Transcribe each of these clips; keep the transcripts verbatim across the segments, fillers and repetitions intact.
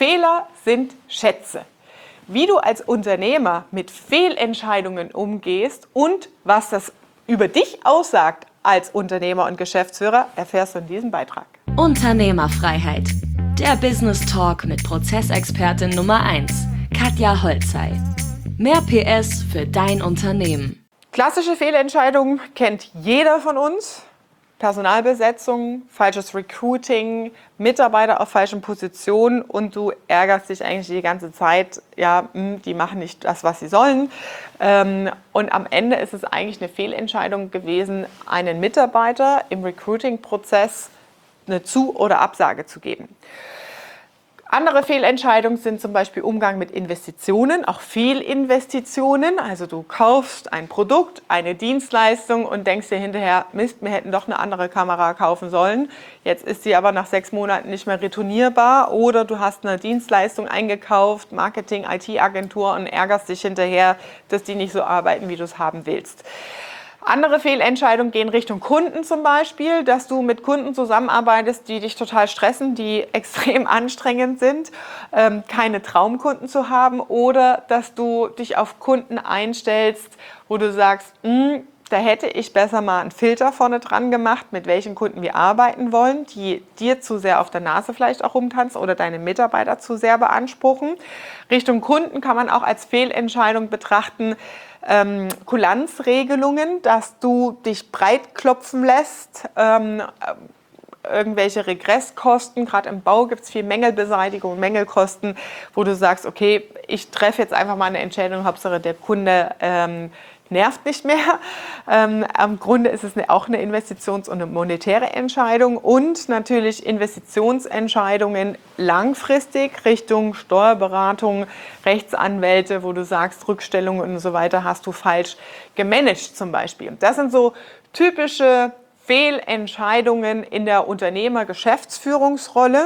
Fehler sind Schätze. Wie du als Unternehmer mit Fehlentscheidungen umgehst und was das über dich aussagt als Unternehmer und Geschäftsführer, erfährst du in diesem Beitrag. Unternehmerfreiheit. Der Business Talk mit Prozessexpertin Nummer eins, Katja Holzei. Mehr P S für dein Unternehmen. Klassische Fehlentscheidungen kennt jeder von uns. Personalbesetzung, falsches Recruiting, Mitarbeiter auf falschen Positionen und du ärgerst dich eigentlich die ganze Zeit, ja, die machen nicht das, was sie sollen. Und am Ende ist es eigentlich eine Fehlentscheidung gewesen, einen Mitarbeiter im Recruiting-Prozess eine Zu- oder Absage zu geben. Andere Fehlentscheidungen sind zum Beispiel Umgang mit Investitionen, auch Fehlinvestitionen. Also du kaufst ein Produkt, eine Dienstleistung und denkst dir hinterher, Mist, wir hätten doch eine andere Kamera kaufen sollen. Jetzt ist sie aber nach sechs Monaten nicht mehr retournierbar. Oder du hast eine Dienstleistung eingekauft, Marketing, I T-Agentur und ärgerst dich hinterher, dass die nicht so arbeiten, wie du es haben willst. Andere Fehlentscheidungen gehen Richtung Kunden zum Beispiel, dass du mit Kunden zusammenarbeitest, die dich total stressen, die extrem anstrengend sind, ähm, keine Traumkunden zu haben oder dass du dich auf Kunden einstellst, wo du sagst, da hätte ich besser mal einen Filter vorne dran gemacht, mit welchen Kunden wir arbeiten wollen, die dir zu sehr auf der Nase vielleicht auch rumtanzen oder deine Mitarbeiter zu sehr beanspruchen. Richtung Kunden kann man auch als Fehlentscheidung betrachten, Ähm, Kulanzregelungen, dass du dich breit klopfen lässt, ähm, irgendwelche Regresskosten, gerade im Bau gibt es viel Mängelbeseitigung, Mängelkosten, wo du sagst, okay, ich treffe jetzt einfach mal eine Entscheidung, Hauptsache der Kunde ähm, nervt nicht mehr. Ähm, am Grunde ist es eine, auch eine Investitions- und eine monetäre Entscheidung und natürlich Investitionsentscheidungen langfristig Richtung Steuerberatung, Rechtsanwälte, wo du sagst, Rückstellungen und so weiter hast du falsch gemanagt zum Beispiel. Das sind so typische Fehlentscheidungen in der Unternehmer-Geschäftsführungsrolle,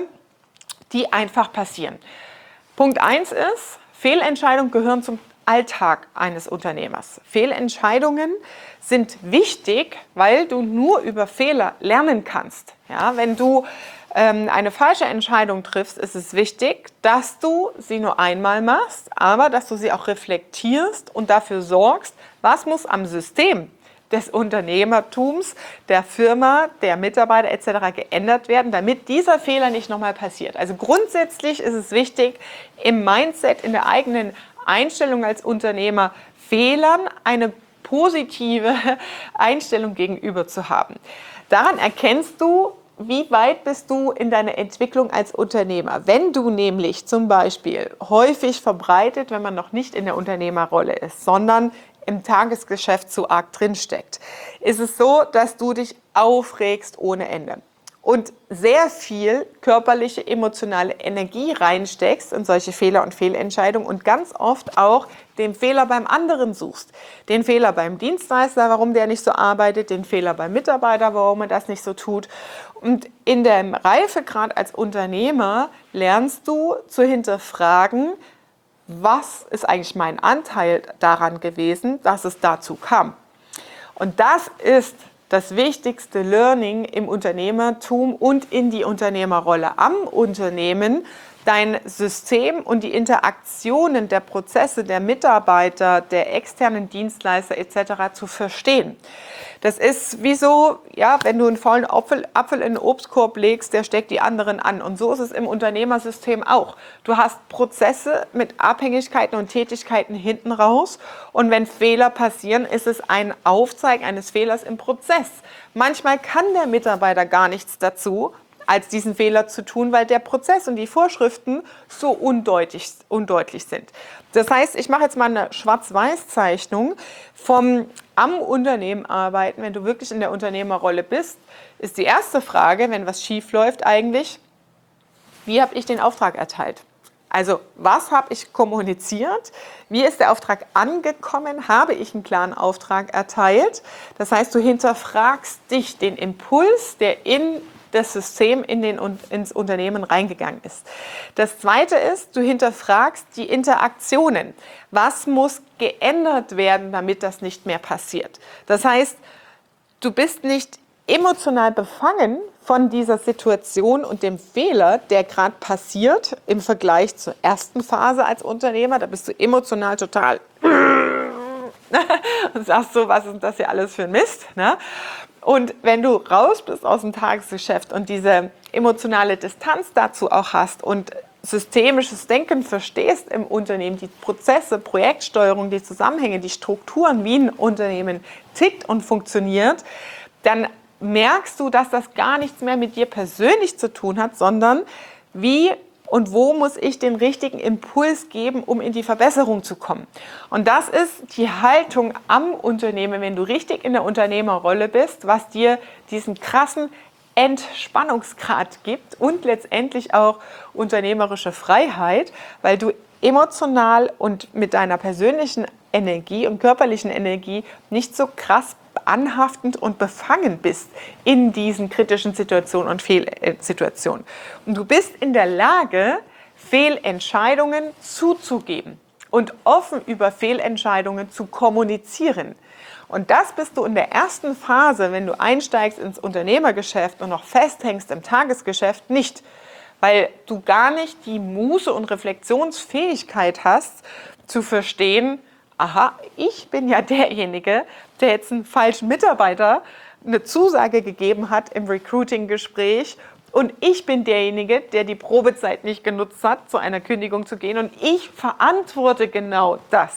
die einfach passieren. Punkt eins ist, Fehlentscheidungen gehören zum Alltag eines Unternehmers. Fehlentscheidungen sind wichtig, weil du nur über Fehler lernen kannst. Ja, wenn du ähm, eine falsche Entscheidung triffst, ist es wichtig, dass du sie nur einmal machst, aber dass du sie auch reflektierst und dafür sorgst, was muss am System des Unternehmertums, der Firma, der Mitarbeiter et cetera geändert werden, damit dieser Fehler nicht nochmal passiert. Also grundsätzlich ist es wichtig, im Mindset, in der eigenen Einstellung als Unternehmer, Fehlern eine positive Einstellung gegenüber zu haben. Daran erkennst du, wie weit bist du in deiner Entwicklung als Unternehmer. Wenn du nämlich zum Beispiel häufig verbreitet, wenn man noch nicht in der Unternehmerrolle ist, sondern im Tagesgeschäft zu arg drinsteckt, ist es so, dass du dich aufregst ohne Ende und sehr viel körperliche, emotionale Energie reinsteckst in solche Fehler und Fehlentscheidungen und ganz oft auch den Fehler beim anderen suchst. Den Fehler beim Dienstleister, warum der nicht so arbeitet, den Fehler beim Mitarbeiter, warum er das nicht so tut. Und in dem Reifegrad als Unternehmer lernst du zu hinterfragen, was ist eigentlich mein Anteil daran gewesen, dass es dazu kam. Und das ist das wichtigste Learning im Unternehmertum und in die Unternehmerrolle am Unternehmen, dein System und die Interaktionen der Prozesse der Mitarbeiter, der externen Dienstleister et cetera zu verstehen. Das ist wie so, ja, wenn du einen faulen Apfel, Apfel in den Obstkorb legst, der steckt die anderen an. Und so ist es im Unternehmersystem auch. Du hast Prozesse mit Abhängigkeiten und Tätigkeiten hinten raus. Und wenn Fehler passieren, ist es ein Aufzeigen eines Fehlers im Prozess. Manchmal kann der Mitarbeiter gar nichts dazu, als diesen Fehler zu tun, weil der Prozess und die Vorschriften so undeutlich, undeutlich sind. Das heißt, ich mache jetzt mal eine Schwarz-Weiß-Zeichnung vom am Unternehmen arbeiten. Wenn du wirklich in der Unternehmerrolle bist, ist die erste Frage, wenn was schief läuft eigentlich, wie habe ich den Auftrag erteilt? Also was habe ich kommuniziert? Wie ist der Auftrag angekommen? Habe ich einen klaren Auftrag erteilt? Das heißt, du hinterfragst dich, den Impuls, der in das System in den, ins Unternehmen reingegangen ist. Das Zweite ist, du hinterfragst die Interaktionen. Was muss geändert werden, damit das nicht mehr passiert? Das heißt, du bist nicht emotional befangen von dieser Situation und dem Fehler, der gerade passiert im Vergleich zur ersten Phase als Unternehmer. Da bist du emotional total und sagst so, was ist das hier alles für ein Mist? Ne? Und wenn du raus bist aus dem Tagesgeschäft und diese emotionale Distanz dazu auch hast und systemisches Denken verstehst im Unternehmen, die Prozesse, Projektsteuerung, die Zusammenhänge, die Strukturen, wie ein Unternehmen tickt und funktioniert, dann merkst du, dass das gar nichts mehr mit dir persönlich zu tun hat, sondern wie und wo muss ich den richtigen Impuls geben, um in die Verbesserung zu kommen. Und das ist die Haltung am Unternehmen, wenn du richtig in der Unternehmerrolle bist, was dir diesen krassen Entspannungsgrad gibt und letztendlich auch unternehmerische Freiheit, weil du emotional und mit deiner persönlichen Energie und körperlichen Energie nicht so krass anhaftend und befangen bist in diesen kritischen Situationen und Fehlsituationen. Und du bist in der Lage, Fehlentscheidungen zuzugeben und offen über Fehlentscheidungen zu kommunizieren. Und das bist du in der ersten Phase, wenn du einsteigst ins Unternehmergeschäft und noch festhängst im Tagesgeschäft, nicht. Weil du gar nicht die Muße und Reflexionsfähigkeit hast, zu verstehen, aha, ich bin ja derjenige, der jetzt einen falschen Mitarbeiter eine Zusage gegeben hat im Recruiting-Gespräch und ich bin derjenige, der die Probezeit nicht genutzt hat, zu einer Kündigung zu gehen und ich verantworte genau das.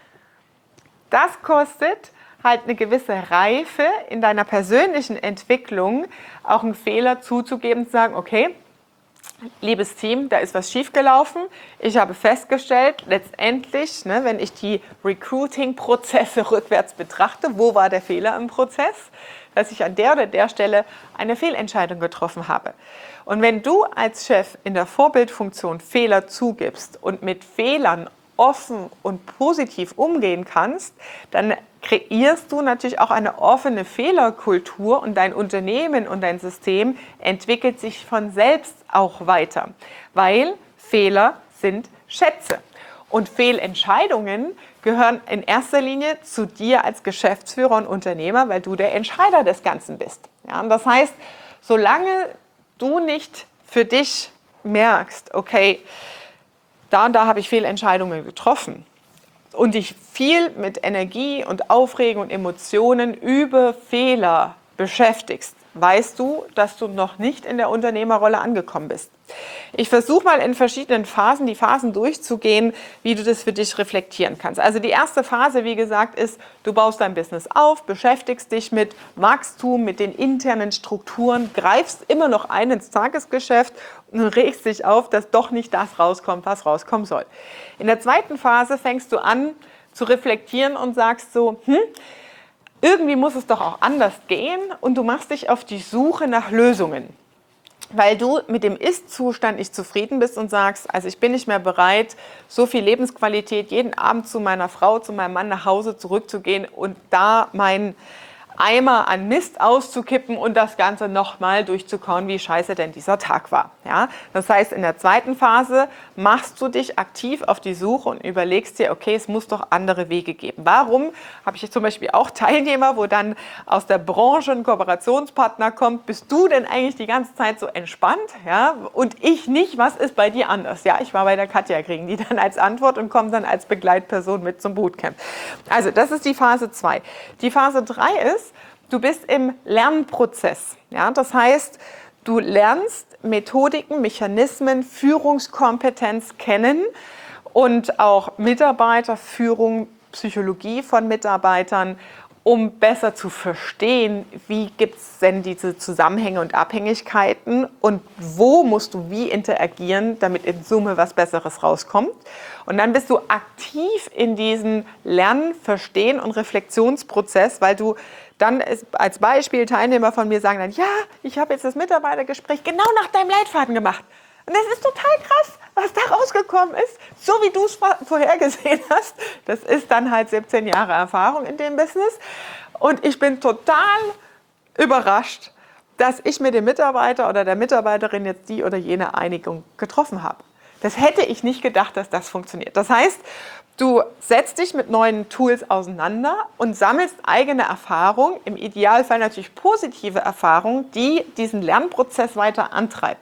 Das kostet halt eine gewisse Reife in deiner persönlichen Entwicklung, auch einen Fehler zuzugeben, zu sagen, okay, liebes Team, da ist was schiefgelaufen. Ich habe festgestellt, letztendlich, ne, wenn ich die Recruiting-Prozesse rückwärts betrachte, wo war der Fehler im Prozess, dass ich an der oder der Stelle eine Fehlentscheidung getroffen habe. Und wenn du als Chef in der Vorbildfunktion Fehler zugibst und mit Fehlern offen und positiv umgehen kannst, dann kreierst du natürlich auch eine offene Fehlerkultur und dein Unternehmen und dein System entwickelt sich von selbst auch weiter, weil Fehler sind Schätze. Und Fehlentscheidungen gehören in erster Linie zu dir als Geschäftsführer und Unternehmer, weil du der Entscheider des Ganzen bist. Ja, und das heißt, solange du nicht für dich merkst, okay, da und da habe ich Fehlentscheidungen getroffen und dich viel mit Energie und Aufregung und Emotionen über Fehler beschäftigst, weißt du, dass du noch nicht in der Unternehmerrolle angekommen bist. Ich versuche mal in verschiedenen Phasen die Phasen durchzugehen, wie du das für dich reflektieren kannst. Also die erste Phase, wie gesagt, ist, du baust dein Business auf, beschäftigst dich mit Wachstum, mit den internen Strukturen, greifst immer noch ein ins Tagesgeschäft und regst dich auf, dass doch nicht das rauskommt, was rauskommen soll. In der zweiten Phase fängst du an zu reflektieren und sagst so, hm, irgendwie muss es doch auch anders gehen und du machst dich auf die Suche nach Lösungen. Weil du mit dem Ist-Zustand nicht zufrieden bist und sagst, also ich bin nicht mehr bereit, so viel Lebensqualität jeden Abend zu meiner Frau, zu meinem Mann nach Hause zurückzugehen und da mein Eimer an Mist auszukippen und das Ganze nochmal durchzukauen, wie scheiße denn dieser Tag war. Ja? Das heißt, in der zweiten Phase machst du dich aktiv auf die Suche und überlegst dir, okay, es muss doch andere Wege geben. Warum habe ich zum Beispiel auch Teilnehmer, wo dann aus der Branche ein Kooperationspartner kommt, bist du denn eigentlich die ganze Zeit so entspannt? Ja? Und ich nicht, was ist bei dir anders? Ja, ich war bei der Katja, kriegen die dann als Antwort und kommen dann als Begleitperson mit zum Bootcamp. Also das ist die Phase zwei. Die Phase drei ist, du bist im Lernprozess. Ja? Das heißt, du lernst Methodiken, Mechanismen, Führungskompetenz kennen und auch Mitarbeiterführung, Psychologie von Mitarbeitern, um besser zu verstehen, wie gibt es denn diese Zusammenhänge und Abhängigkeiten und wo musst du wie interagieren, damit in Summe was Besseres rauskommt. Und dann bist du aktiv in diesem Lernen, Verstehen und Reflexionsprozess, weil du dann als Beispiel Teilnehmer von mir sagen dann, ja, ich habe jetzt das Mitarbeitergespräch genau nach deinem Leitfaden gemacht. Und das ist total krass, was da rausgekommen ist, so wie du es vorhergesehen hast. Das ist dann halt siebzehn Jahre Erfahrung in dem Business. Und ich bin total überrascht, dass ich mit dem Mitarbeiter oder der Mitarbeiterin jetzt die oder jene Einigung getroffen habe. Das hätte ich nicht gedacht, dass das funktioniert. Das heißt, du setzt dich mit neuen Tools auseinander und sammelst eigene Erfahrungen, im Idealfall natürlich positive Erfahrungen, die diesen Lernprozess weiter antreibt.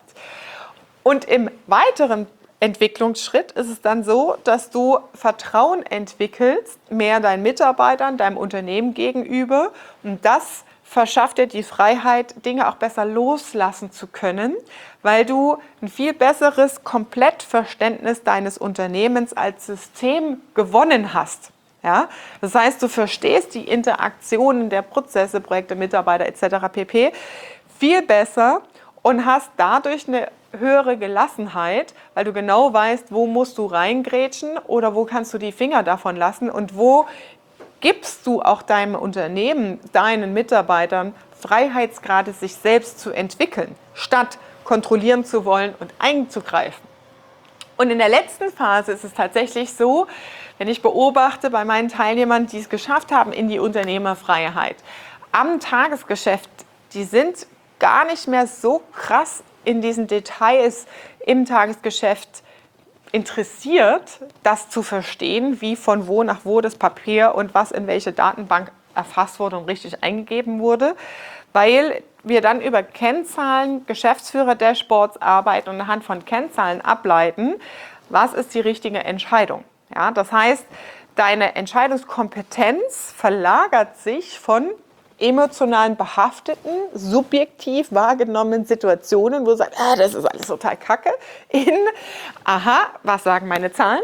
Und im weiteren Entwicklungsschritt ist es dann so, dass du Vertrauen entwickelst, mehr deinen Mitarbeitern, deinem Unternehmen gegenüber. Und das verschafft dir die Freiheit, Dinge auch besser loslassen zu können, weil du ein viel besseres Komplettverständnis deines Unternehmens als System gewonnen hast. Ja? Das heißt, du verstehst die Interaktionen der Prozesse, Projekte, Mitarbeiter et cetera pp. viel besser und hast dadurch eine höhere Gelassenheit, weil du genau weißt, wo musst du reingrätschen oder wo kannst du die Finger davon lassen und wo gibst du auch deinem Unternehmen, deinen Mitarbeitern Freiheitsgrade, sich selbst zu entwickeln, statt kontrollieren zu wollen und einzugreifen. Und in der letzten Phase ist es tatsächlich so, wenn ich beobachte bei meinen Teilnehmern, die es geschafft haben in die Unternehmerfreiheit, am Tagesgeschäft, die sind gar nicht mehr so krass in diesen Details im Tagesgeschäft interessiert, das zu verstehen, wie von wo nach wo das Papier und was in welche Datenbank erfasst wurde und richtig eingegeben wurde, weil wir dann über Kennzahlen, Geschäftsführer-Dashboards arbeiten und anhand von Kennzahlen ableiten, was ist die richtige Entscheidung. Ja, das heißt, deine Entscheidungskompetenz verlagert sich von emotionalen behafteten, subjektiv wahrgenommenen Situationen, wo du sagst, ah, das ist alles total kacke, in, aha, was sagen meine Zahlen?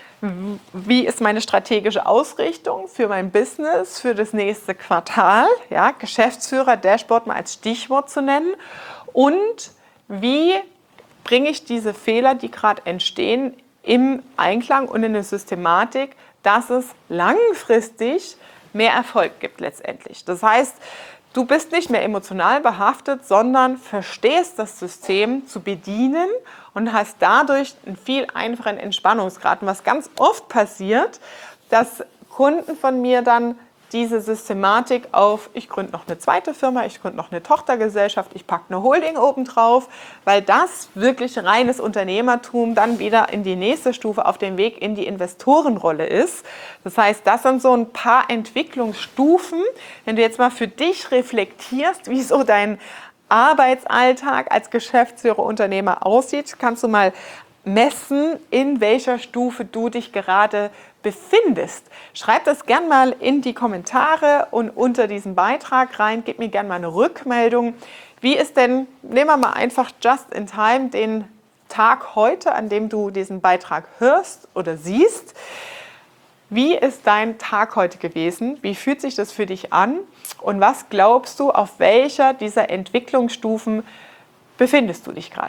Wie ist meine strategische Ausrichtung für mein Business, für das nächste Quartal? Ja, Geschäftsführer, Dashboard mal als Stichwort zu nennen. Und wie bringe ich diese Fehler, die gerade entstehen, im Einklang und in eine Systematik, dass es langfristig mehr Erfolg gibt letztendlich. Das heißt, du bist nicht mehr emotional behaftet, sondern verstehst das System zu bedienen und hast dadurch einen viel einfachen Entspannungsgrad. Und was ganz oft passiert, dass Kunden von mir dann diese Systematik auf, ich gründe noch eine zweite Firma, ich gründe noch eine Tochtergesellschaft, ich packe eine Holding oben drauf, weil das wirklich reines Unternehmertum dann wieder in die nächste Stufe auf dem Weg in die Investorenrolle ist. Das heißt, das sind so ein paar Entwicklungsstufen. Wenn du jetzt mal für dich reflektierst, wie so dein Arbeitsalltag als Geschäftsführer, Unternehmer aussieht, kannst du mal messen, in welcher Stufe du dich gerade befindest. Schreib das gern mal in die Kommentare und unter diesen Beitrag rein. Gib mir gern mal eine Rückmeldung. Wie ist denn, nehmen wir mal einfach just in time den Tag heute, an dem du diesen Beitrag hörst oder siehst. Wie ist dein Tag heute gewesen? Wie fühlt sich das für dich an? Und was glaubst du, auf welcher dieser Entwicklungsstufen befindest du dich gerade?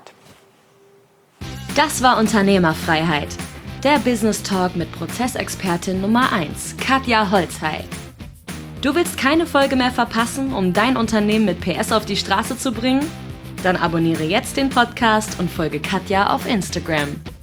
Das war Unternehmerfreiheit. Der Business Talk mit Prozessexpertin Nummer eins, Katja Holzhey. Du willst keine Folge mehr verpassen, um dein Unternehmen mit P S auf die Straße zu bringen? Dann abonniere jetzt den Podcast und folge Katja auf Instagram.